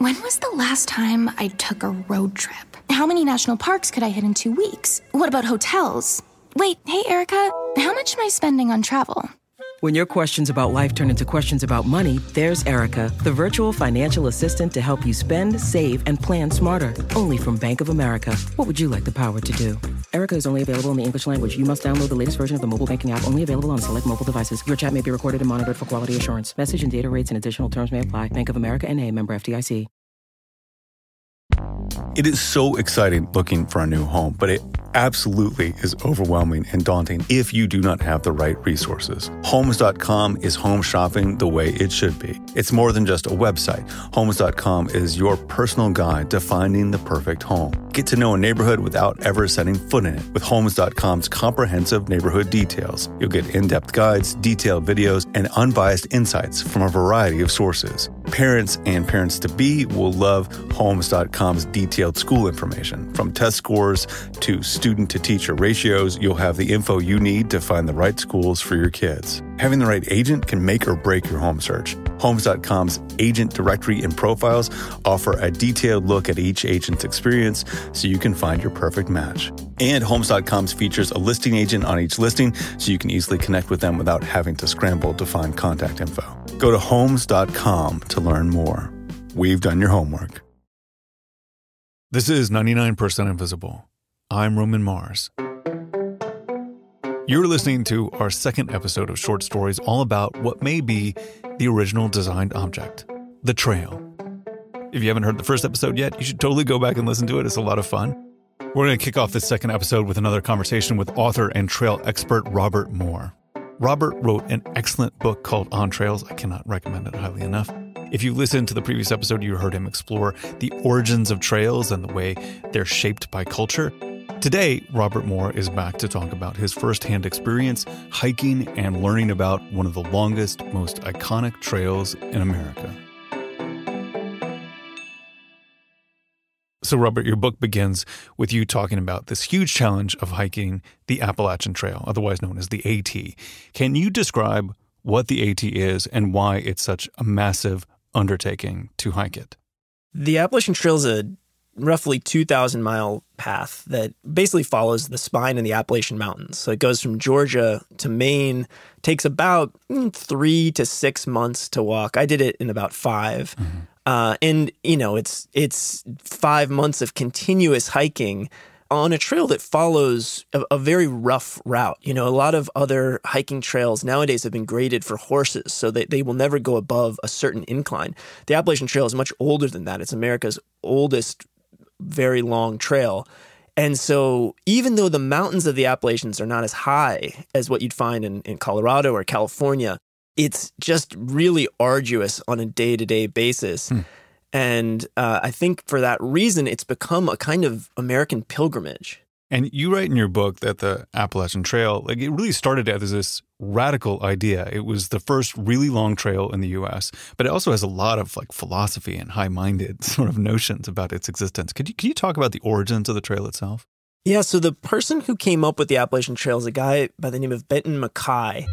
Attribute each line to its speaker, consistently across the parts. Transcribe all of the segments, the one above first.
Speaker 1: When was the last time I took a road trip? How many national parks could I hit in 2 weeks? What about hotels? Wait, hey, Erica, how much am I spending on travel?
Speaker 2: When your questions about life turn into questions about money, there's Erica, the virtual financial assistant to help you spend, save, and plan smarter. Only from Bank of America. What would you like the power to do? Erica is only available in the English language. You must download the latest version of the mobile banking app, only available on select mobile devices. Your chat may be recorded and monitored for quality assurance. Message and data rates and additional terms may apply. Bank of America N.A., member FDIC.
Speaker 3: It is so exciting looking for a new home, but it absolutely is overwhelming and daunting if you do not have the right resources. Homes.com is home shopping the way it should be. It's more than just a website. Homes.com is your personal guide to finding the perfect home. Get to know a neighborhood without ever setting foot in it with Homes.com's comprehensive neighborhood details. You'll get in-depth guides, detailed videos, and unbiased insights from a variety of sources. Parents and parents-to-be will love Homes.com's detailed school information. From test scores to student-to-teacher ratios, you'll have the info you need to find the right schools for your kids. Having the right agent can make or break your home search. Homes.com's agent directory and profiles offer a detailed look at each agent's experience so you can find your perfect match. And Homes.com's features a listing agent on each listing so you can easily connect with them without having to scramble to find contact info. Go to Homes.com to learn more. We've done your homework.
Speaker 4: This is 99% Invisible. I'm Roman Mars. You're listening to our second episode of short stories all about what may be the original designed object, the trail. If you haven't heard the first episode yet, you should totally go back and listen to it. It's a lot of fun. We're going to kick off this second episode with another conversation with author and trail expert Robert Moore. Robert wrote an excellent book called On Trails. I cannot recommend it highly enough. If you listened to the previous episode, you heard him explore the origins of trails and the way they're shaped by culture. Today, Robert Moore is back to talk about his firsthand experience hiking and learning about one of the longest, most iconic trails in America. So, Robert, your book begins with you talking about this huge challenge of hiking the Appalachian Trail, otherwise known as the AT. Can you describe what the AT is and why it's such a massive undertaking to hike it?
Speaker 5: The Appalachian Trail is a roughly 2,000-mile path that basically follows the spine of the Appalachian Mountains. So it goes from Georgia to Maine, takes about 3 to 6 months to walk. I did it in about 5. Mm-hmm. And, you know, it's 5 months of continuous hiking on a trail that follows a very rough route. You know, a lot of other hiking trails nowadays have been graded for horses, so they will never go above a certain incline. The Appalachian Trail is much older than that. It's America's oldest very long trail. And so even though the mountains of the Appalachians are not as high as what you'd find in Colorado or California, it's just really arduous on a day-to-day basis. And I think for that reason, it's become a kind of American pilgrimage.
Speaker 4: And you write in your book that the Appalachian Trail, it really started as this radical idea. It was the first really long trail in the U.S., but it also has a lot of philosophy and high-minded sort of notions about its existence. Can you talk about the origins of the trail itself?
Speaker 5: Yeah, so the person who came up with the Appalachian Trail is a guy by the name of Benton MacKaye.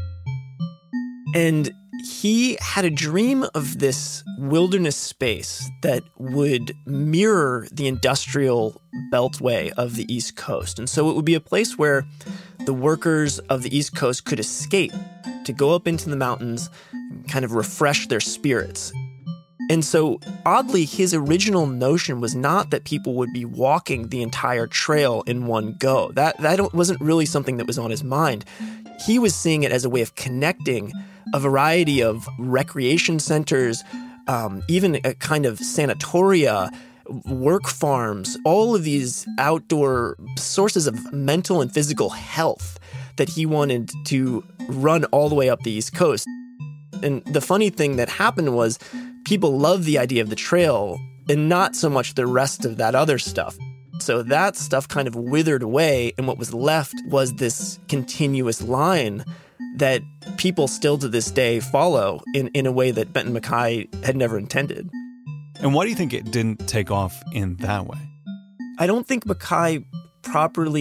Speaker 5: And he had a dream of this wilderness space that would mirror the industrial beltway of the East Coast. And so it would be a place where the workers of the East Coast could escape to go up into the mountains, kind of refresh their spirits. And so, oddly, his original notion was not that people would be walking the entire trail in one go. That wasn't really something that was on his mind. He was seeing it as a way of connecting a variety of recreation centers, even a kind of sanatoria, work farms, all of these outdoor sources of mental and physical health that he wanted to run all the way up the East Coast. And the funny thing that happened was people loved the idea of the trail and not so much the rest of that other stuff. So that stuff kind of withered away, and what was left was this continuous line that people still to this day follow in a way that Benton MacKaye had never intended.
Speaker 4: And why do you think it didn't take off in that way?
Speaker 5: I don't think MacKaye properly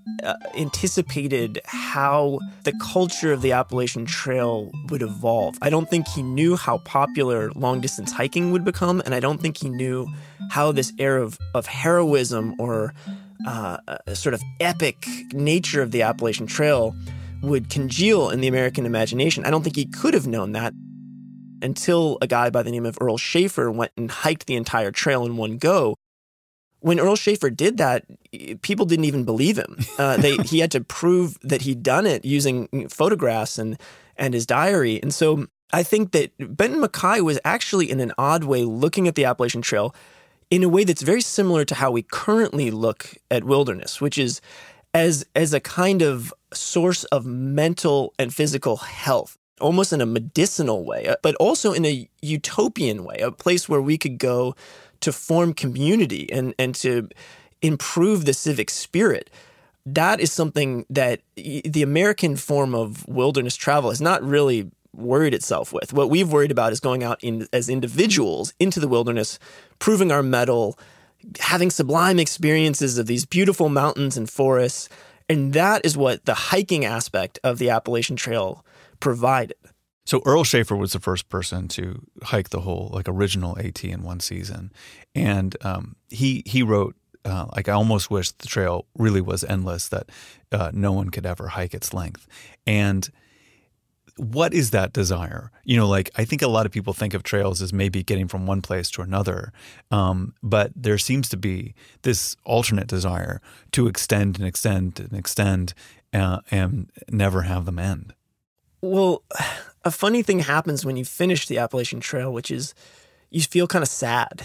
Speaker 5: anticipated how the culture of the Appalachian Trail would evolve. I don't think he knew how popular long-distance hiking would become, and I don't think he knew how this era of heroism or sort of epic nature of the Appalachian Trail would congeal in the American imagination. I don't think he could have known that until a guy by the name of Earl Schaefer went and hiked the entire trail in one go. When Earl Schaefer did that, people didn't even believe him. He had to prove that he'd done it using photographs and his diary. And so I think that Benton MacKaye was actually, in an odd way, looking at the Appalachian Trail in a way that's very similar to how we currently look at wilderness, which is as a kind of source of mental and physical health, almost in a medicinal way, but also in a utopian way, a place where we could go to form community and to improve the civic spirit. That is something that the American form of wilderness travel has not really worried itself with. What we've worried about is going out as individuals into the wilderness, proving our mettle, having sublime experiences of these beautiful mountains and forests. And that is what the hiking aspect of the Appalachian Trail provided.
Speaker 4: So Earl Schaefer was the first person to hike the whole original AT in one season. And he wrote, I almost wish the trail really was endless, that no one could ever hike its length. And what is that desire? I think a lot of people think of trails as maybe getting from one place to another. But there seems to be this alternate desire to extend and extend and extend and never have them end.
Speaker 5: Well, a funny thing happens when you finish the Appalachian Trail, which is you feel kind of sad.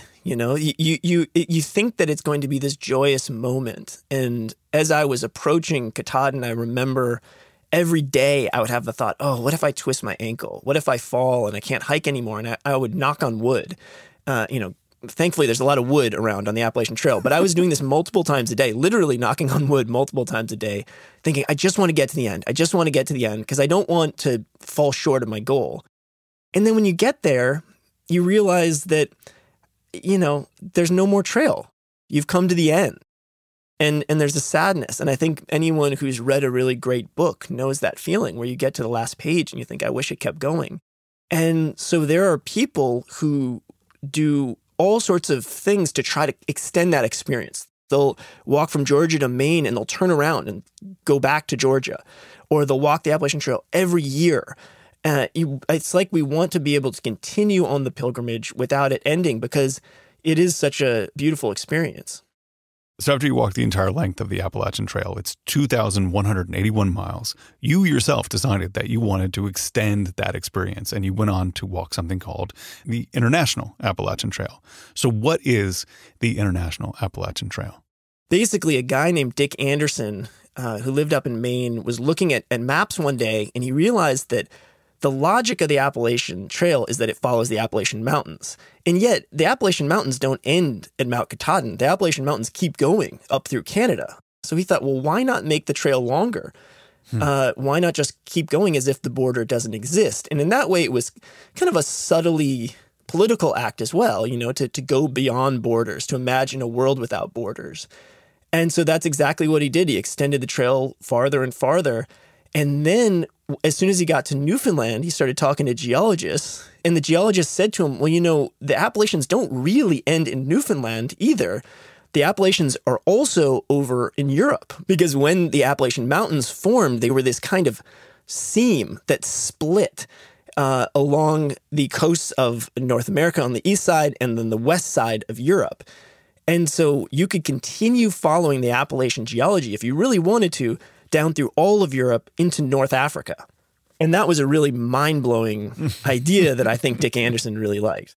Speaker 5: You think that it's going to be this joyous moment. And as I was approaching Katahdin, I remember every day I would have the thought, oh, what if I twist my ankle? What if I fall and I can't hike anymore? And I would knock on wood. Thankfully, there's a lot of wood around on the Appalachian Trail, but I was doing this multiple times a day, literally knocking on wood multiple times a day, thinking, I just want to get to the end. I just want to get to the end because I don't want to fall short of my goal. And then when you get there, you realize that, there's no more trail. You've come to the end. And there's a sadness. And I think anyone who's read a really great book knows that feeling where you get to the last page and you think, I wish it kept going. And so there are people who do all sorts of things to try to extend that experience. They'll walk from Georgia to Maine and they'll turn around and go back to Georgia. Or they'll walk the Appalachian Trail every year. It's like we want to be able to continue on the pilgrimage without it ending because it is such a beautiful experience.
Speaker 4: So after you walk the entire length of the Appalachian Trail, it's 2,181 miles. You yourself decided that you wanted to extend that experience, and you went on to walk something called the International Appalachian Trail. So what is the International Appalachian Trail?
Speaker 5: Basically, a guy named Dick Anderson, who lived up in Maine, was looking at maps one day, and he realized that the logic of the Appalachian Trail is that it follows the Appalachian Mountains. And yet, the Appalachian Mountains don't end at Mount Katahdin. The Appalachian Mountains keep going up through Canada. So he thought, well, why not make the trail longer? Why not just keep going as if the border doesn't exist? And in that way, it was kind of a subtly political act as well, to go beyond borders, to imagine a world without borders. And so that's exactly what he did. He extended the trail farther and farther. And then as soon as he got to Newfoundland, he started talking to geologists. And the geologist said to him, well, the Appalachians don't really end in Newfoundland either. The Appalachians are also over in Europe because when the Appalachian Mountains formed, they were this kind of seam that split along the coasts of North America on the east side and then the west side of Europe. And so you could continue following the Appalachian geology if you really wanted to, down through all of Europe into North Africa. And that was a really mind-blowing idea that I think Dick Anderson really liked.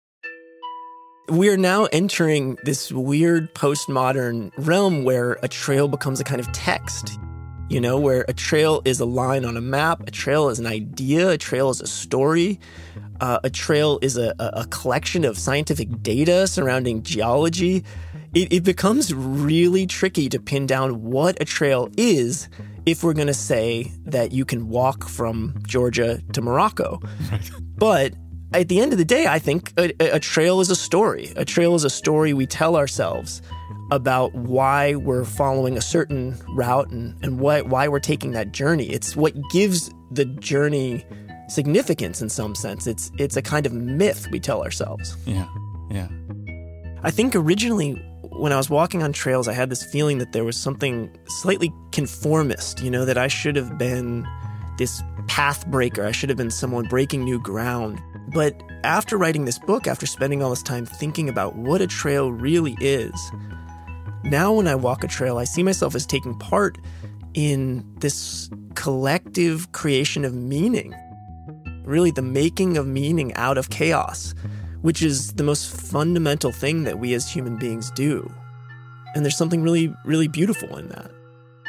Speaker 5: We are now entering this weird postmodern realm where a trail becomes a kind of text, where a trail is a line on a map, a trail is an idea, a trail is a story, a trail is a collection of scientific data surrounding geology. It becomes really tricky to pin down what a trail is if we're going to say that you can walk from Georgia to Morocco. Right. But at the end of the day, I think a trail is a story. A trail is a story we tell ourselves about why we're following a certain route and why we're taking that journey. It's what gives the journey significance in some sense. It's a kind of myth we tell ourselves.
Speaker 4: Yeah.
Speaker 5: I think originally when I was walking on trails, I had this feeling that there was something slightly conformist, that I should have been this path breaker. I should have been someone breaking new ground. But after writing this book, after spending all this time thinking about what a trail really is, now when I walk a trail, I see myself as taking part in this collective creation of meaning. Really the making of meaning out of chaos, which is the most fundamental thing that we as human beings do. And there's something really, really beautiful in that.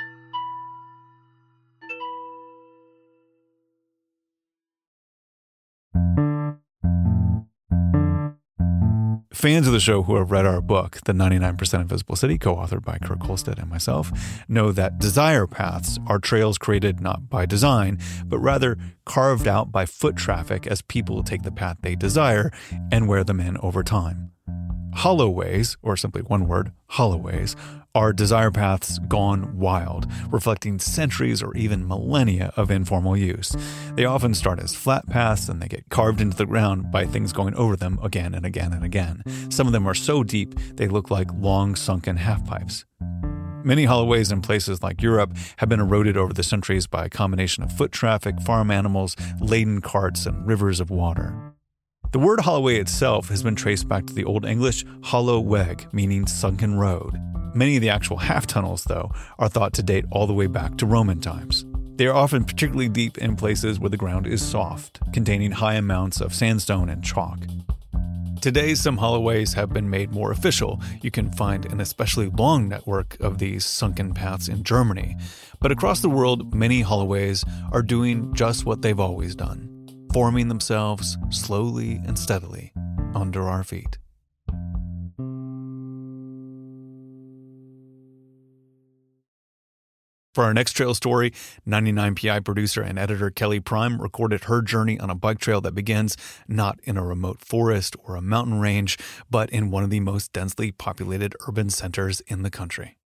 Speaker 4: Fans of the show who have read our book, The 99% Invisible City, co-authored by Kirk Holstead and myself, know that desire paths are trails created not by design, but rather carved out by foot traffic as people take the path they desire and wear them in over time. Holloways, or simply one word, holloways, are desire paths gone wild, reflecting centuries or even millennia of informal use. They often start as flat paths and they get carved into the ground by things going over them again and again and again. Some of them are so deep they look like long sunken half-pipes. Many holloways in places like Europe have been eroded over the centuries by a combination of foot traffic, farm animals, laden carts, and rivers of water. The word holloway itself has been traced back to the Old English hollow weg, meaning sunken road. Many of the actual half-tunnels, though, are thought to date all the way back to Roman times. They are often particularly deep in places where the ground is soft, containing high amounts of sandstone and chalk. Today, some holloways have been made more official. You can find an especially long network of these sunken paths in Germany. But across the world, many holloways are doing just what they've always done, forming themselves slowly and steadily under our feet. For our next trail story, 99PI producer and editor Kelly Prime recorded her journey on a bike trail that begins not in a remote forest or a mountain range, but in one of the most densely populated urban centers in the country.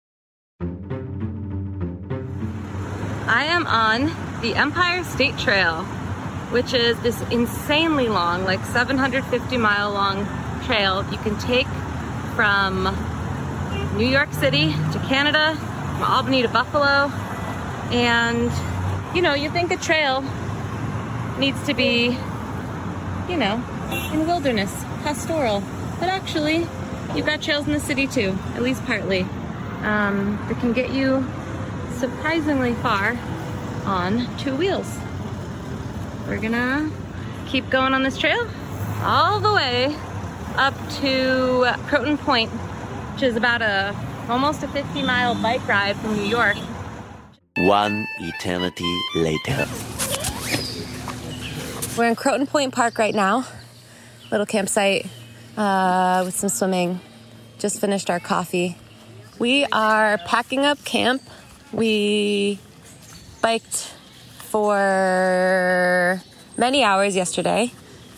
Speaker 6: I am on the Empire State Trail, which is this insanely long, like 750-mile long trail you can take from New York City to Canada, from Albany to Buffalo. And, you think a trail needs to be, in wilderness, pastoral. But actually, you've got trails in the city too, at least partly, that can get you surprisingly far on two wheels. We're gonna keep going on this trail all the way up to Croton Point, which is about almost a 50-mile bike ride from New York.
Speaker 7: One eternity later.
Speaker 8: We're in Croton Point Park right now. Little campsite with some swimming. Just finished our coffee. We are packing up camp. We biked for many hours yesterday.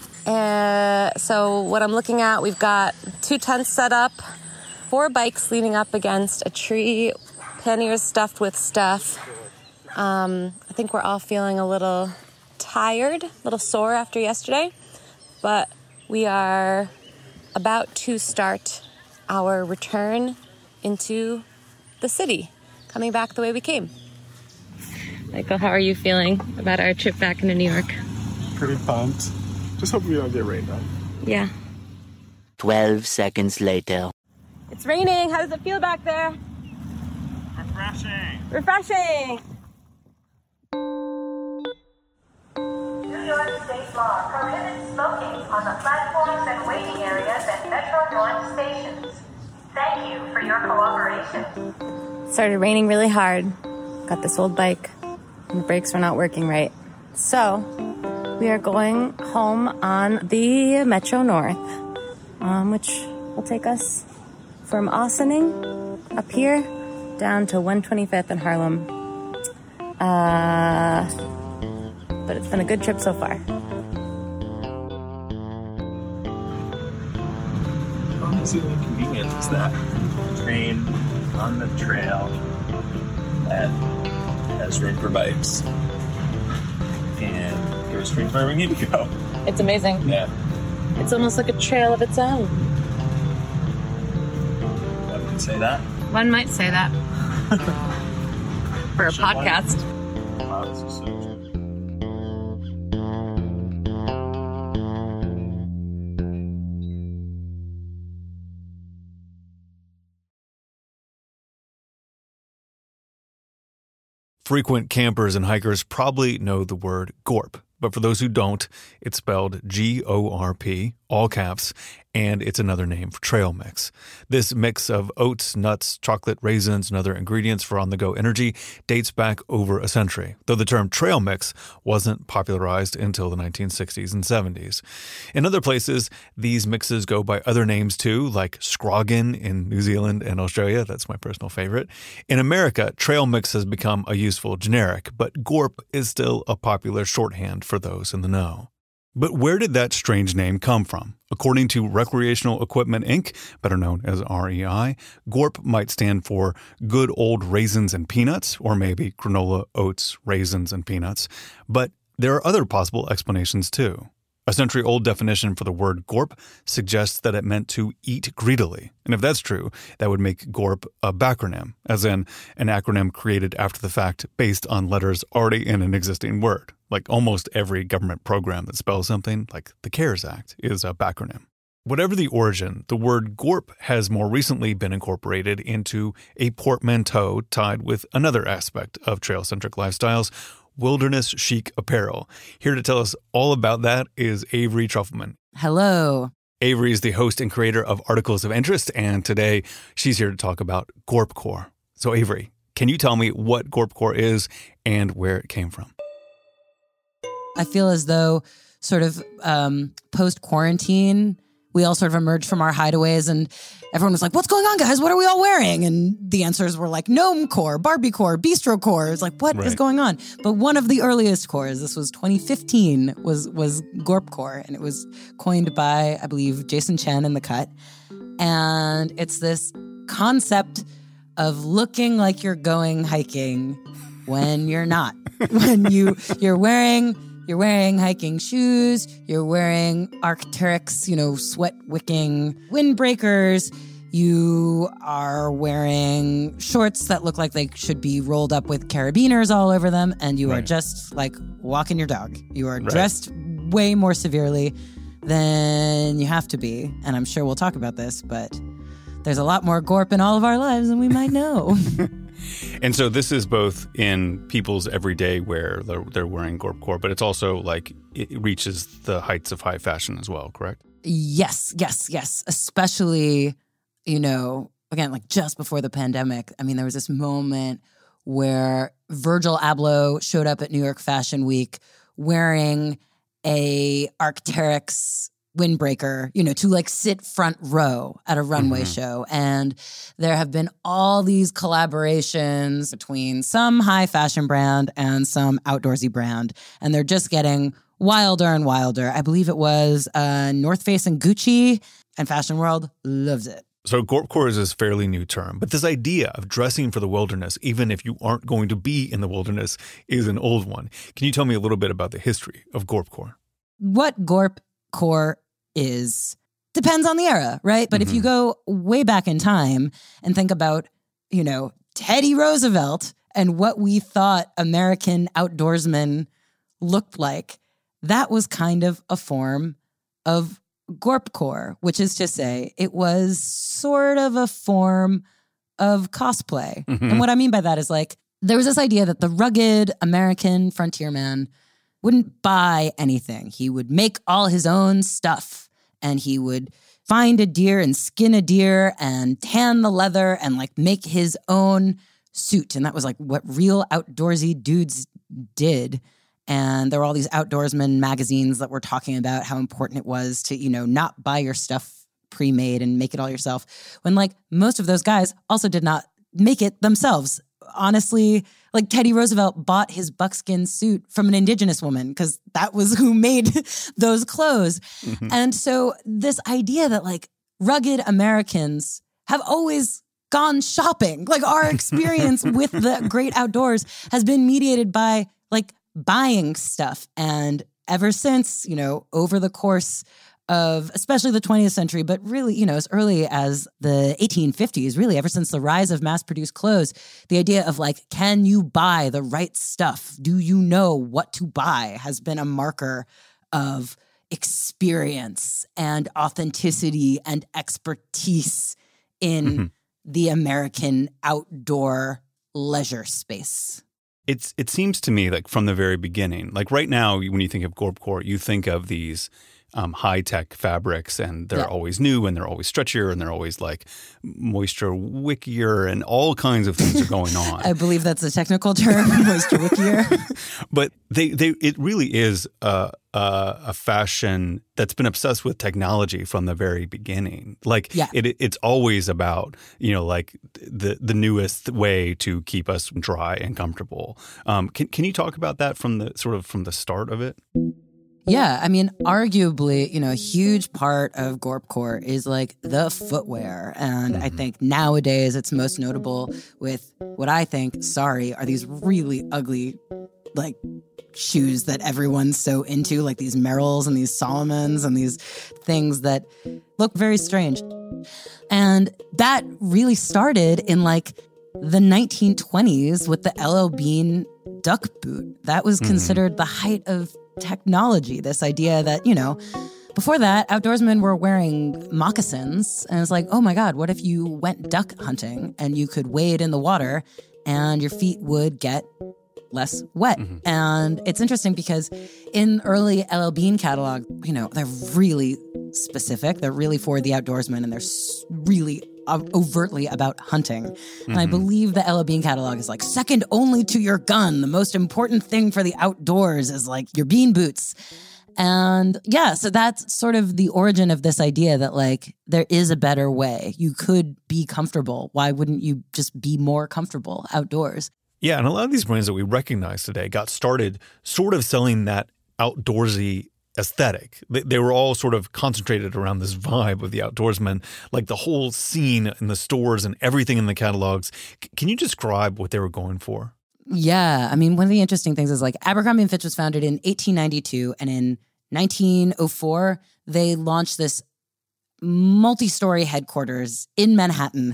Speaker 8: So what I'm looking at, we've got 2 tents set up, 4 bikes leaning up against a tree, panniers stuffed with stuff. I think we're all feeling a little tired, a little sore after yesterday, but we are about to start our return into the city, coming back the way we came.
Speaker 6: Michael, how are you feeling about our trip back into New York?
Speaker 9: Pretty pumped. Just hoping we don't get rained on.
Speaker 6: Yeah.
Speaker 7: 12 seconds later.
Speaker 6: It's raining. How does it feel back there? Refreshing.
Speaker 10: New York State law prohibits smoking on the platforms and waiting areas at Metro North stations. Thank you for your cooperation.
Speaker 8: It started raining really hard. Got this old bike, and the brakes were not working right. So we are going home on the Metro North, which will take us from Ossining up here down to 125th in Harlem. But it's been a good trip so far.
Speaker 5: silly convenient is that? Train on the trail that has room for bikes. And goes straight where we need to go.
Speaker 8: It's amazing.
Speaker 5: Yeah.
Speaker 8: It's almost like a trail of its own.
Speaker 5: One could say that.
Speaker 6: One might say that. For a podcast.
Speaker 5: Wow, this is so true.
Speaker 4: Frequent campers and hikers probably know the word GORP, but for those who don't, it's spelled G-O-R-P, all caps, and it's another name for trail mix. This mix of oats, nuts, chocolate, raisins, and other ingredients for on-the-go energy dates back over a century, though the term trail mix wasn't popularized until the 1960s and 70s. In other places, these mixes go by other names too, like Scroggin in New Zealand and Australia. That's my personal favorite. In America, trail mix has become a useful generic, but GORP is still a popular shorthand for those in the know. But where did that strange name come from? According to Recreational Equipment Inc., better known as REI, GORP might stand for Good Old Raisins and Peanuts, or maybe granola, oats, raisins, and peanuts. But there are other possible explanations too. A century-old definition for the word GORP suggests that it meant to eat greedily. And if that's true, that would make GORP a backronym, as in an acronym created after the fact based on letters already in an existing word. Like almost every government program that spells something, like the CARES Act, is a backronym. Whatever the origin, the word GORP has more recently been incorporated into a portmanteau tied with another aspect of trail-centric lifestyles, wilderness chic apparel. Here to tell us all about that is Avery Trufelman.
Speaker 11: Hello.
Speaker 4: Avery is the host and creator of Articles of Interest, and today she's here to talk about GORPcore. So Avery, can you tell me what GORPcore is and where it came from?
Speaker 11: I feel as though sort of post-quarantine, we all sort of emerged from our hideaways and everyone was like, what's going on, guys? What are we all wearing? And the answers were like Gnomecore, Barbiecore, Bistrocore. It's like, what is going on? But one of the earliest cores, this was 2015, was GORPcore. And it was coined by, I believe, Jason Chen in The Cut. And it's this concept of looking like you're going hiking when you're not. When you're wearing hiking shoes, you're wearing Arc'teryx, sweat-wicking windbreakers, you are wearing shorts that look like they should be rolled up with carabiners all over them, and you are just like walking your dog. You are dressed way more severely than you have to be, and I'm sure we'll talk about this, but there's a lot more GORP in all of our lives than we might know.
Speaker 4: And so this is both in people's everyday wear, they're wearing GORPcore, but it's also like it reaches the heights of high fashion as well, correct?
Speaker 11: Yes. Especially, again, like just before the pandemic. I mean, there was this moment where Virgil Abloh showed up at New York Fashion Week wearing a Arc'teryx windbreaker, to like sit front row at a runway show. And there have been all these collaborations between some high fashion brand and some outdoorsy brand. And they're just getting wilder and wilder. I believe it was North Face and Gucci, and Fashion World loves it.
Speaker 4: So GORPcore is this fairly new term, but this idea of dressing for the wilderness, even if you aren't going to be in the wilderness, is an old one. Can you tell me a little bit about the history of GORPcore?
Speaker 11: What GORPcore depends on the era, right? But if you go way back in time and think about, Teddy Roosevelt and what we thought American outdoorsmen looked like, that was kind of a form of GORPcore, which is to say it was sort of a form of cosplay. And what I mean by that is like, there was this idea that the rugged American frontierman wouldn't buy anything. He would make all his own stuff, and he would find a deer and skin a deer and tan the leather and like make his own suit. And that was like what real outdoorsy dudes did. And there were all these outdoorsman magazines that were talking about how important it was to, not buy your stuff pre-made and make it all yourself. When like most of those guys also did not make it themselves. Honestly, like Teddy Roosevelt bought his buckskin suit from an indigenous woman because that was who made those clothes. And so this idea that like rugged Americans have always gone shopping. Like our experience with the great outdoors has been mediated by like buying stuff. And ever since, over the course of especially the 20th century, but really, as early as the 1850s, really ever since the rise of mass-produced clothes, the idea of like, can you buy the right stuff? Do you know what to buy has been a marker of experience and authenticity and expertise in the American outdoor leisure space.
Speaker 4: It seems to me like from the very beginning, like right now, when you think of Gorpcore, you think of these high-tech fabrics, and they're always new, and they're always stretchier, and they're always like moisture wickier, and all kinds of things are going on.
Speaker 11: I believe that's a technical term, moisture wickier.
Speaker 4: But it really is a fashion that's been obsessed with technology from the very beginning. Like it's always about, like the newest way to keep us dry and comfortable. Can you talk about that from the start of it?
Speaker 11: Yeah, I mean, arguably, a huge part of Gorpcore is like the footwear. And I think nowadays it's most notable with what I think, are these really ugly, like, shoes that everyone's so into, like these Merrells and these Solomons and these things that look very strange. And that really started in like the 1920s with the LL Bean duck boot. That was considered the height of technology, this idea that, before that, outdoorsmen were wearing moccasins. And it's like, oh my God, what if you went duck hunting and you could wade in the water and your feet would get less wet? And it's interesting because in early LL Bean catalog, they're really specific. They're really for the outdoorsman, and they're really overtly about hunting. And I believe the LL Bean catalog is like second only to your gun. The most important thing for the outdoors is like your bean boots. And yeah, so that's sort of the origin of this idea that like there is a better way. You could be comfortable. Why wouldn't you just be more comfortable outdoors?
Speaker 4: Yeah, and a lot of these brands that we recognize today got started sort of selling that outdoorsy aesthetic. They were all sort of concentrated around this vibe of the outdoorsman, like the whole scene in the stores and everything in the catalogs. Can you describe what they were going for?
Speaker 11: Yeah, I mean, one of the interesting things is like Abercrombie & Fitch was founded in 1892, and in 1904, they launched this multi-story headquarters in Manhattan,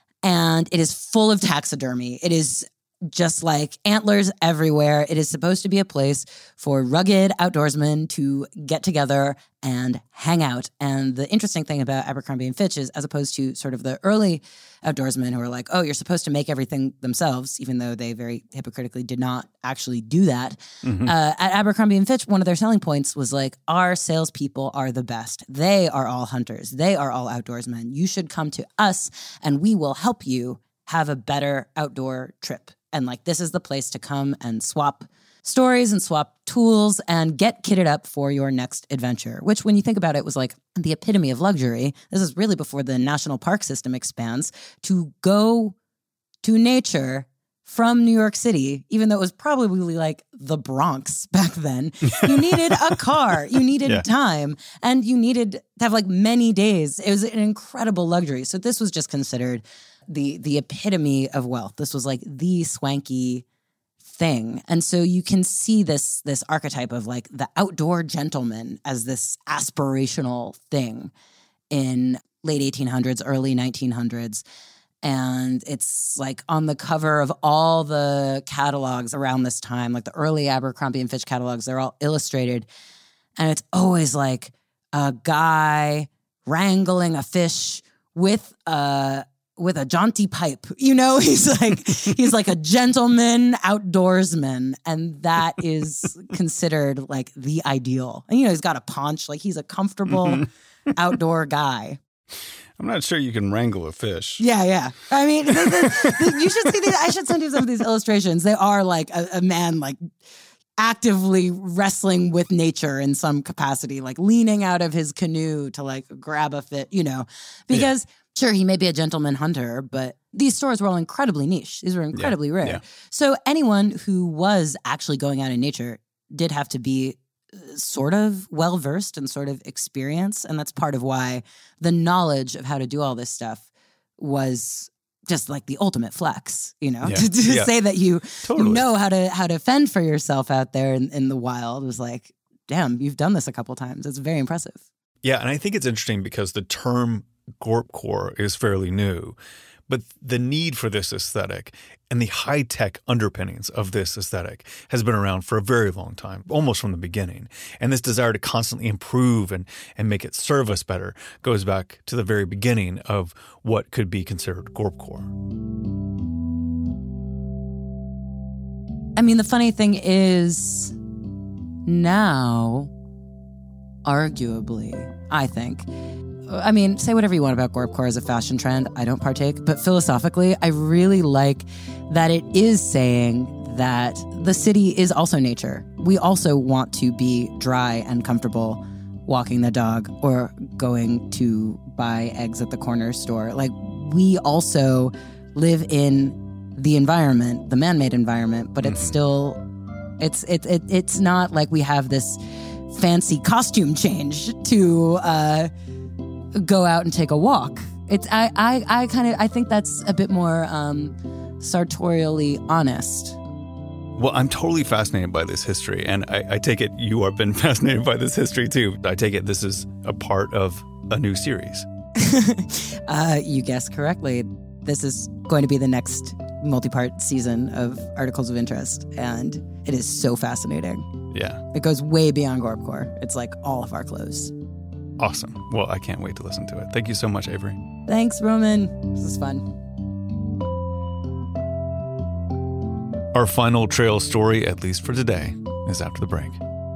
Speaker 11: and it is full of taxidermy. It is just like antlers everywhere. It is supposed to be a place for rugged outdoorsmen to get together and hang out. And the interesting thing about Abercrombie & Fitch is, as opposed to sort of the early outdoorsmen who are like, oh, you're supposed to make everything themselves, even though they very hypocritically did not actually do that. At Abercrombie & Fitch, one of their selling points was like, our salespeople are the best. They are all hunters. They are all outdoorsmen. You should come to us and we will help you have a better outdoor trip. And like, this is the place to come and swap stories and swap tools and get kitted up for your next adventure, which when you think about it was like the epitome of luxury. This is really before the national park system expands. To go to nature from New York City, even though it was probably like the Bronx back then, you needed a car, you needed time, and you needed to have like many days. It was an incredible luxury. So this was just considered the epitome of wealth. This was like the swanky thing. And so you can see this archetype of like the outdoor gentleman as this aspirational thing in late 1800s, early 1900s. And it's like on the cover of all the catalogs around this time, like the early Abercrombie & Fitch catalogs, they're all illustrated. And it's always like a guy wrangling a fish with a jaunty pipe. He's like a gentleman outdoorsman. And that is considered like the ideal. And, he's got a paunch, like he's a comfortable outdoor guy.
Speaker 4: I'm not sure you can wrangle a fish.
Speaker 11: Yeah. I mean, you should see these. I should send you some of these illustrations. They are like a man like actively wrestling with nature in some capacity, like leaning out of his canoe to like grab a fish, because sure, he may be a gentleman hunter, but these stores were all incredibly niche. These were incredibly rare. Yeah. So anyone who was actually going out in nature did have to be sort of well-versed and sort of experienced. And that's part of why the knowledge of how to do all this stuff was just like the ultimate flex, you know, to say that you know how to fend for yourself out there in the wild was like, damn, you've done this a couple times. It's very impressive.
Speaker 4: Yeah, and I think it's interesting because the term Gorpcore is fairly new, but the need for this aesthetic and the high-tech underpinnings of this aesthetic has been around for a very long time, almost from the beginning. And this desire to constantly improve and make it serve us better goes back to the very beginning of what could be considered Gorpcore.
Speaker 11: I mean, the funny thing is now, arguably, I think, I mean, say whatever you want about Gorpcore as a fashion trend. I don't partake. But philosophically, I really like that it is saying that the city is also nature. We also want to be dry and comfortable walking the dog or going to buy eggs at the corner store. Like, we also live in the environment, the man-made environment, but it's still, it's not like we have this fancy costume change to go out and take a walk. It's I think that's a bit more sartorially honest.
Speaker 4: Well, I'm totally fascinated by this history, and I take it you have been fascinated by this history too. I take it this is a part of a new series.
Speaker 11: You guessed correctly. This is going to be the next multi-part season of Articles of Interest, and it is so fascinating.
Speaker 4: Yeah.
Speaker 11: It goes way beyond Gorpcore. It's like all of our clothes.
Speaker 4: Awesome. Well, I can't wait to listen to it. Thank you so much, Avery.
Speaker 11: Thanks, Roman. This is fun.
Speaker 4: Our final trail story, at least for today, is after the break.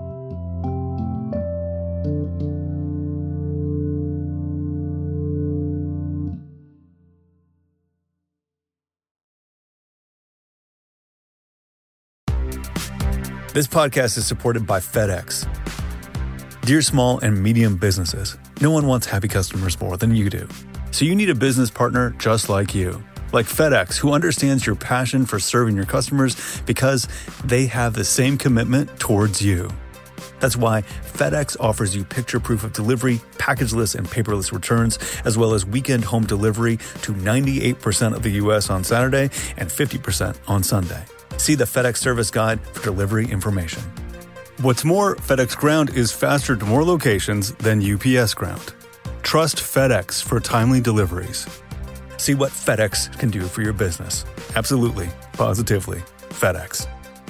Speaker 3: This podcast is supported by FedEx. Dear small and medium businesses, no one wants happy customers more than you do. So you need a business partner just like you. Like FedEx, who understands your passion for serving your customers because they have the same commitment towards you. That's why FedEx offers you picture proof of delivery, packageless and paperless returns, as well as weekend home delivery to 98% of the U.S. on Saturday and 50% on Sunday. See the FedEx service guide for delivery information. What's more, FedEx Ground is faster to more locations than UPS Ground. Trust FedEx for timely deliveries. See what FedEx can do for your business. Absolutely, positively, FedEx.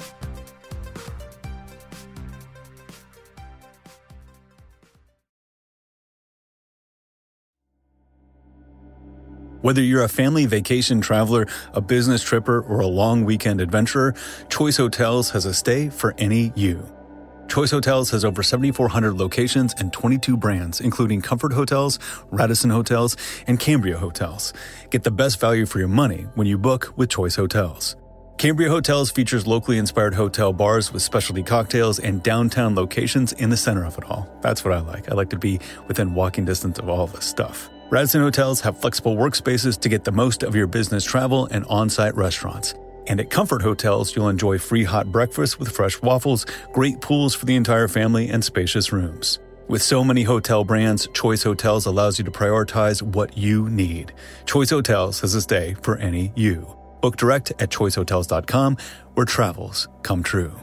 Speaker 3: Whether you're a family vacation traveler, a business tripper, or a long weekend adventurer, Choice Hotels has a stay for any you. Choice Hotels has over 7,400 locations and 22 brands, including Comfort Hotels, Radisson Hotels, and Cambria Hotels. Get the best value for your money when you book with Choice Hotels. Cambria Hotels features locally inspired hotel bars with specialty cocktails and downtown locations in the center of it all. That's what I like. I like to be within walking distance of all this stuff. Radisson Hotels have flexible workspaces to get the most of your business travel and on-site restaurants. And at Comfort Hotels, you'll enjoy free hot breakfast with fresh waffles, great pools for the entire family, and spacious rooms. With so many hotel brands, Choice Hotels allows you to prioritize what you need. Choice Hotels has a stay for any you. Book direct at choicehotels.com, where travels come true.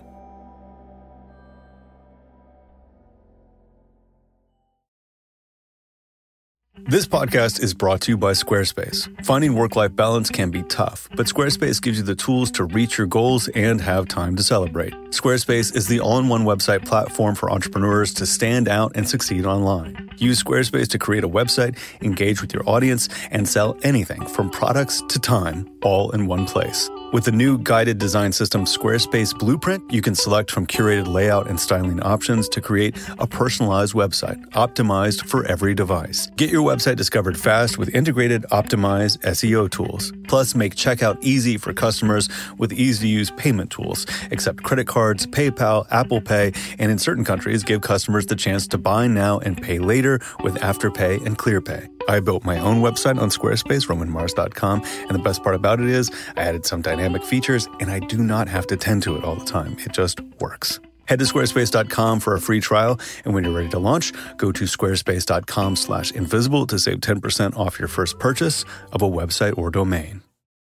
Speaker 3: This podcast is brought to you by Squarespace. Finding work-life balance can be tough, but Squarespace gives you the tools to reach your goals and have time to celebrate. Squarespace is the all-in-one website platform for entrepreneurs to stand out and succeed online. Use Squarespace to create a website, engage with your audience, and sell anything from products to time, all in one place. With the new guided design system Squarespace Blueprint, you can select from curated layout and styling options to create a personalized website, optimized for every device. Get your website discovered fast with integrated, optimized SEO tools. Plus, make checkout easy for customers with easy-to-use payment tools. Accept credit cards, PayPal, Apple Pay, and in certain countries, give customers the chance to buy now and pay later with Afterpay and ClearPay. I built my own website on Squarespace, romanmars.com, and the best part about it is I added some dynamic features, and I do not have to tend to it all the time. It just works. Head to squarespace.com for a free trial, and when you're ready to launch, go to squarespace.com/invisible to save 10% off your first purchase of a website or domain.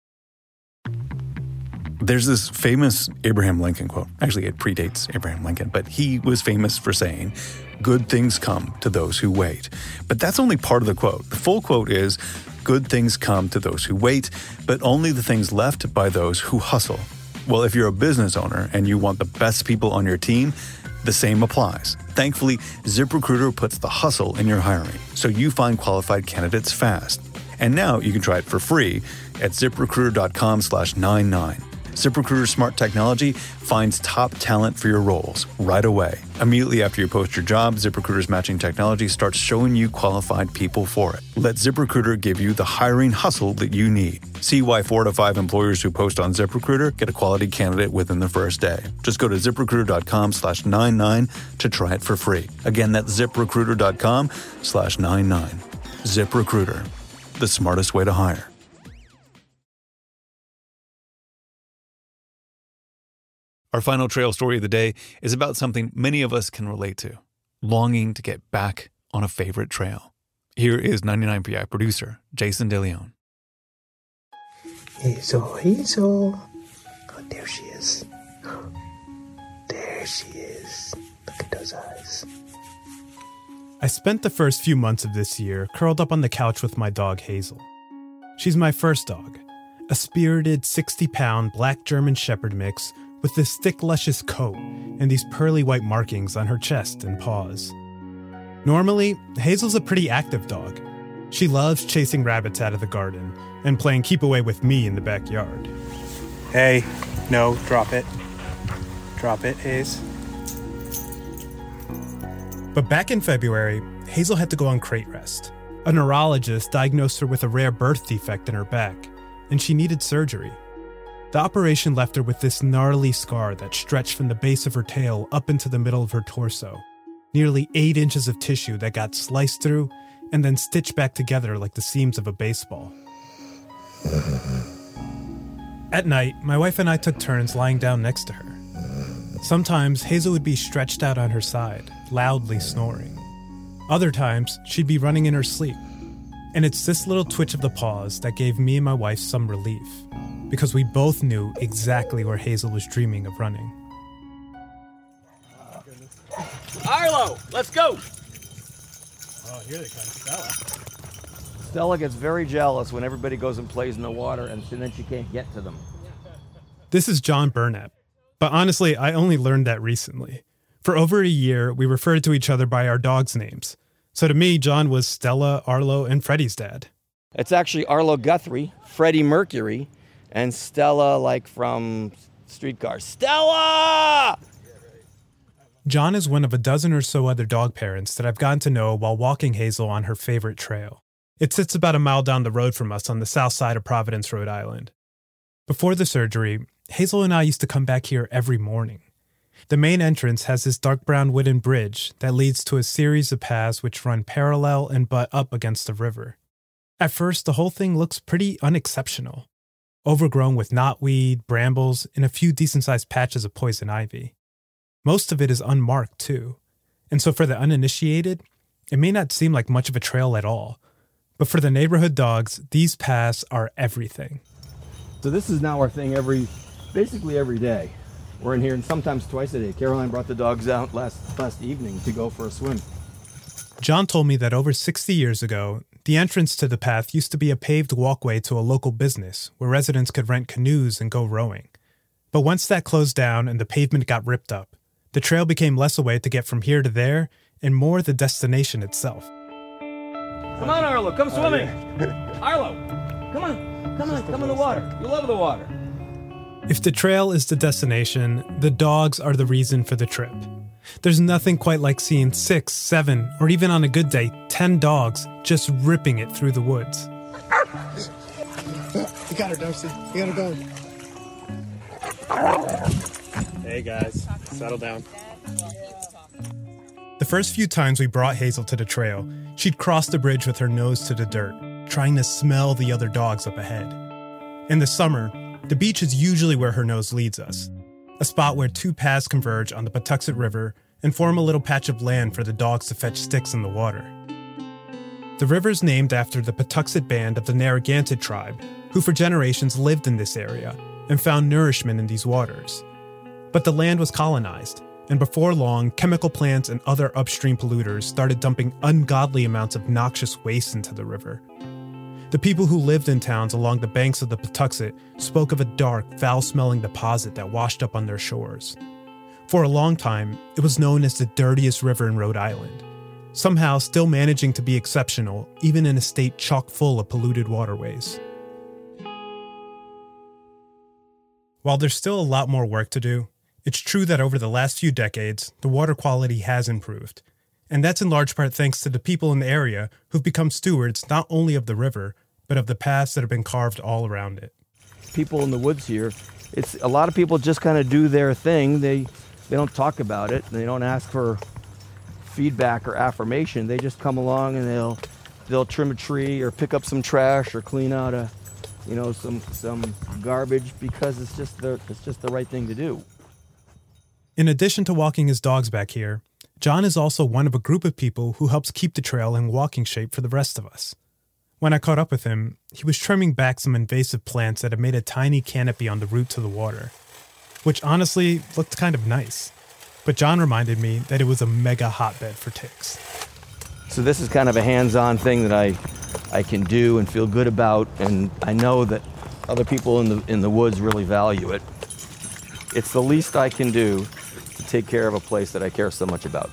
Speaker 3: There's this famous Abraham Lincoln quote. Actually, it predates Abraham Lincoln, but he was famous for saying, "Good things come to those who wait." But that's only part of the quote. The full quote is, "Good things come to those who wait, but only the things left by those who hustle." Well, if you're a business owner and you want the best people on your team, the same applies. Thankfully, ZipRecruiter puts the hustle in your hiring, so you find qualified candidates fast. And now you can try it for free at ZipRecruiter.com/99. ZipRecruiter's smart technology finds top talent for your roles right away. Immediately after you post your job, ZipRecruiter's matching technology starts showing you qualified people for it. Let ZipRecruiter give you the hiring hustle that you need. See why 4 to 5 employers who post on ZipRecruiter get a quality candidate within the first day. Just go to ZipRecruiter.com/99 to try it for free. Again, that's ZipRecruiter.com/99. ZipRecruiter, the smartest way to hire.
Speaker 4: Our final trail story of the day is about something many of us can relate to, longing to get back on a favorite trail. Here is 99PI producer Jason DeLeon.
Speaker 12: Hazel. Oh, there she is. There she is. Look at those eyes.
Speaker 13: I spent the first few months of this year curled up on the couch with my dog Hazel. She's my first dog, a spirited 60-pound black German Shepherd mix with this thick, luscious coat and these pearly white markings on her chest and paws. Normally, Hazel's a pretty active dog. She loves chasing rabbits out of the garden and playing keep away with me in the backyard.
Speaker 12: Hey, no, drop it. Drop it, Haze.
Speaker 13: But back in February, Hazel had to go on crate rest. A neurologist diagnosed her with a rare birth defect in her back, and she needed surgery. The operation left her with this gnarly scar that stretched from the base of her tail up into the middle of her torso. Nearly 8 inches of tissue that got sliced through and then stitched back together like the seams of a baseball. At night, my wife and I took turns lying down next to her. Sometimes Hazel would be stretched out on her side, loudly snoring. Other times, she'd be running in her sleep. And it's this little twitch of the paws that gave me and my wife some relief, because we both knew exactly where Hazel was dreaming of running.
Speaker 14: Arlo, let's go!
Speaker 13: Oh, here they come, Stella.
Speaker 14: Stella gets very jealous when everybody goes and plays in the water, and then she can't get to them.
Speaker 13: This is John Burnett, but honestly, I only learned that recently. For over a year, we referred to each other by our dogs' names. So to me, John was Stella, Arlo, and Freddie's dad.
Speaker 14: It's actually Arlo Guthrie, Freddie Mercury, and Stella, like from Streetcar. Stella!
Speaker 13: John is one of a dozen or so other dog parents that I've gotten to know while walking Hazel on her favorite trail. It sits about a mile down the road from us on the south side of Providence, Rhode Island. Before the surgery, Hazel and I used to come back here every morning. The main entrance has this dark brown wooden bridge that leads to a series of paths which run parallel and butt up against the river. At first, the whole thing looks pretty unexceptional, overgrown with knotweed, brambles, and a few decent-sized patches of poison ivy. Most of it is unmarked, too, and so for the uninitiated, it may not seem like much of a trail at all. But for the neighborhood dogs, these paths are everything.
Speaker 14: So this is now our thing basically every day. We're in here, and sometimes twice a day. Caroline brought the dogs out last evening to go for a swim.
Speaker 13: John told me that over 60 years ago, the entrance to the path used to be a paved walkway to a local business where residents could rent canoes and go rowing. But once that closed down and the pavement got ripped up, the trail became less a way to get from here to there and more the destination itself.
Speaker 14: Come on, Arlo, come swimming. Arlo, come in the water. You love the water.
Speaker 13: If the trail is the destination, the dogs are the reason for the trip. There's nothing quite like seeing 6, 7, or even on a good day, 10 dogs just ripping it through the woods.
Speaker 12: You got her, Darcy. You got her going. Hey, guys. Settle down.
Speaker 13: The first few times we brought Hazel to the trail, she'd cross the bridge with her nose to the dirt, trying to smell the other dogs up ahead. In the summer, the beach is usually where her nose leads us. a spot where two paths converge on the Patuxent River and form a little patch of land for the dogs to fetch sticks in the water. The river is named after the Patuxet Band of the Narragansett tribe, who for generations lived in this area and found nourishment in these waters. But the land was colonized, and before long, chemical plants and other upstream polluters started dumping ungodly amounts of noxious waste into the river. The people who lived in towns along the banks of the Patuxet spoke of a dark, foul-smelling deposit that washed up on their shores. For a long time, it was known as the dirtiest river in Rhode Island, somehow still managing to be exceptional even in a state chock full of polluted waterways. While there's still a lot more work to do, it's true that over the last few decades, the water quality has improved. And that's in large part thanks to the people in the area who've become stewards not only of the river, but of the paths that have been carved all around it.
Speaker 14: People in the woods here, it's a lot of people just kind of do their thing. They don't talk about it. They don't ask for feedback or affirmation. They just come along and they'll trim a tree or pick up some trash or clean out some garbage because it's just the right thing to do.
Speaker 13: In addition to walking his dogs back here, John is also one of a group of people who helps keep the trail in walking shape for the rest of us. When I caught up with him, he was trimming back some invasive plants that had made a tiny canopy on the route to the water, which honestly looked kind of nice. But John reminded me that it was a mega hotbed for ticks.
Speaker 14: So this is kind of a hands-on thing that I can do and feel good about, and I know that other people in the woods really value it. It's the least I can do to take care of a place that I care so much about.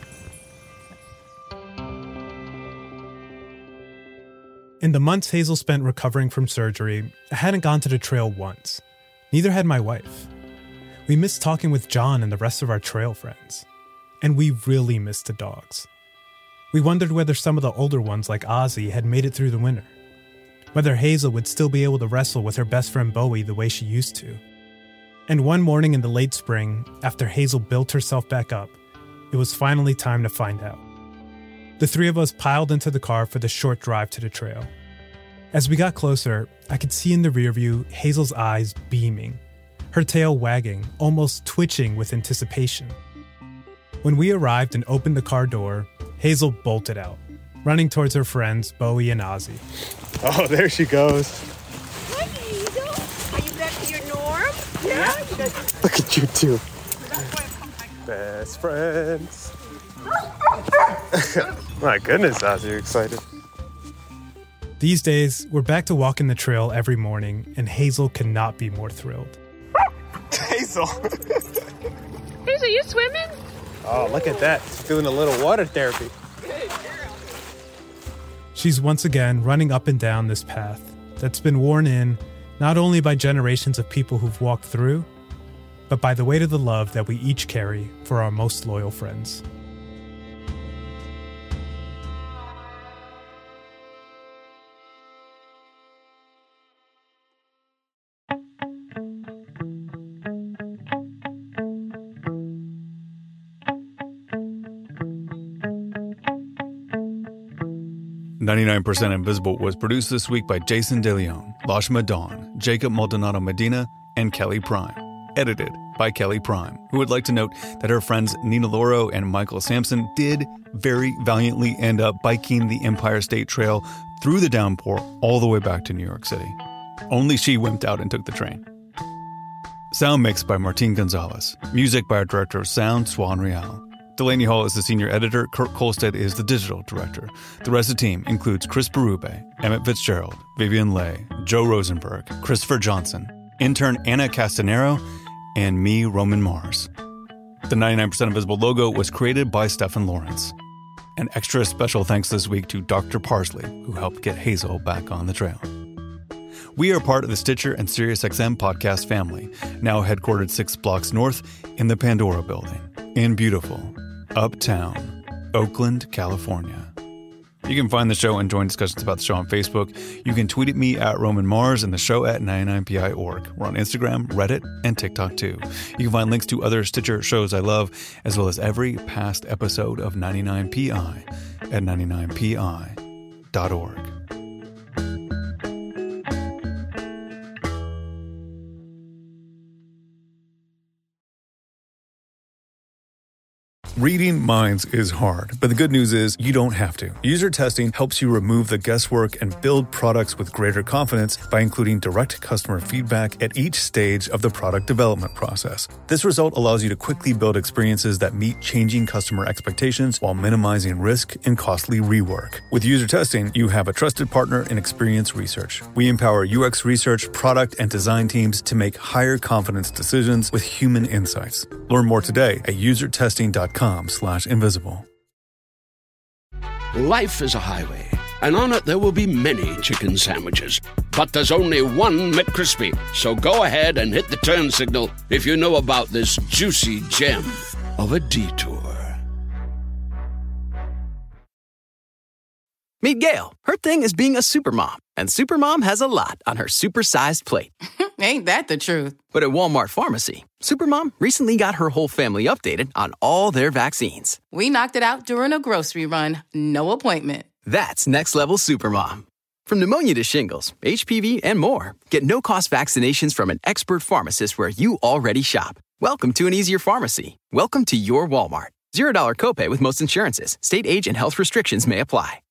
Speaker 13: In the months Hazel spent recovering from surgery, I hadn't gone to the trail once. Neither had my wife. We missed talking with John and the rest of our trail friends. And we really missed the dogs. We wondered whether some of the older ones like Ozzy had made it through the winter. Whether Hazel would still be able to wrestle with her best friend Bowie the way she used to. And one morning in the late spring, after Hazel built herself back up, it was finally time to find out. The three of us piled into the car for the short drive to the trail. As we got closer, I could see in the rearview Hazel's eyes beaming, her tail wagging, almost twitching with anticipation. When we arrived and opened the car door, Hazel bolted out, running towards her friends Bowie and Ozzy.
Speaker 9: Oh, there she goes.
Speaker 15: Hi, Hazel. Are you back to your norm? Yeah.
Speaker 9: Look at you two. Best friends. My goodness, Ozzy, you're excited.
Speaker 13: These days, we're back to walking the trail every morning, and Hazel cannot be more thrilled.
Speaker 9: Hazel.
Speaker 15: Hazel, you swimming?
Speaker 9: Oh, look at that. She's doing a little water therapy.
Speaker 13: She's once again running up and down this path that's been worn in not only by generations of people who've walked through, but by the weight of the love that we each carry for our most loyal friends.
Speaker 4: "99% Invisible" was produced this week by Jason DeLeon, Lashma Dawn, Jacob Maldonado Medina, and Kelly Prime. Edited by Kelly Prime, who would like to note that her friends Nina Loro and Michael Sampson did very valiantly end up biking the Empire State Trail through the downpour all the way back to New York City. Only she wimped out and took the train. Sound mixed by Martin Gonzalez. Music by our director of sound, Swan Real. Delaney Hall is the senior editor. Kurt Kolstad is the digital director. The rest of the team includes Chris Berube, Emmett Fitzgerald, Vivian Leigh, Joe Rosenberg, Christopher Johnson, intern Anna Castanero, and me, Roman Mars. The 99% Invisible logo was created by Stephen Lawrence. An extra special thanks this week to Dr. Parsley, who helped get Hazel back on the trail. We are part of the Stitcher and SiriusXM podcast family, now headquartered 6 blocks north in the Pandora Building in beautiful Uptown, Oakland, California. You can find the show and join discussions about the show on Facebook. You can tweet at me at Roman Mars and the show at 99pi.org. We're on Instagram, Reddit, and TikTok too. You can find links to other Stitcher shows I love, as well as every past episode of 99pi at 99pi.org.
Speaker 3: Reading minds is hard, but the good news is you don't have to. User testing helps you remove the guesswork and build products with greater confidence by including direct customer feedback at each stage of the product development process. This result allows you to quickly build experiences that meet changing customer expectations while minimizing risk and costly rework. With user testing, you have a trusted partner in Experience Research. We empower UX research, product, and design teams to make higher confidence decisions with human insights. Learn more today at usertesting.com/invisible.
Speaker 16: Life is a highway, and on it there will be many chicken sandwiches. But there's only one McCrispy. So go ahead and hit the turn signal if you know about this juicy gem of a detour.
Speaker 17: Meet Gail. Her thing is being a supermom, and supermom has a lot on her supersized plate.
Speaker 18: Ain't that the truth?
Speaker 17: But at Walmart Pharmacy, supermom recently got her whole family updated on all their vaccines.
Speaker 18: We knocked it out during a grocery run. No appointment.
Speaker 17: That's next level supermom. From pneumonia to shingles, HPV, and more, get no-cost vaccinations from an expert pharmacist where you already shop. Welcome to an easier pharmacy. Welcome to your Walmart. $0 copay with most insurances. State, age, and health restrictions may apply.